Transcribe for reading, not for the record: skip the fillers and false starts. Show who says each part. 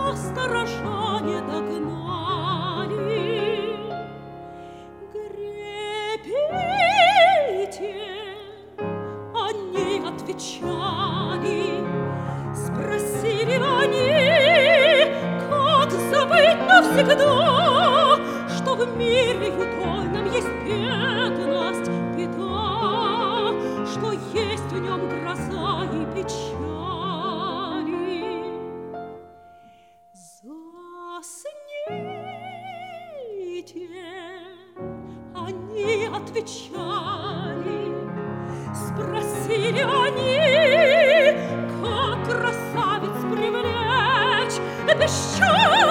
Speaker 1: сторожа не догнали. Гребите, они отвечали. Спросили они, как забыть навсегда, что в мире удольном есть бедность, беда, что есть в нем гроза и печали. Засните, они отвечали. Спросили они, как красавиц привлечь, обещали.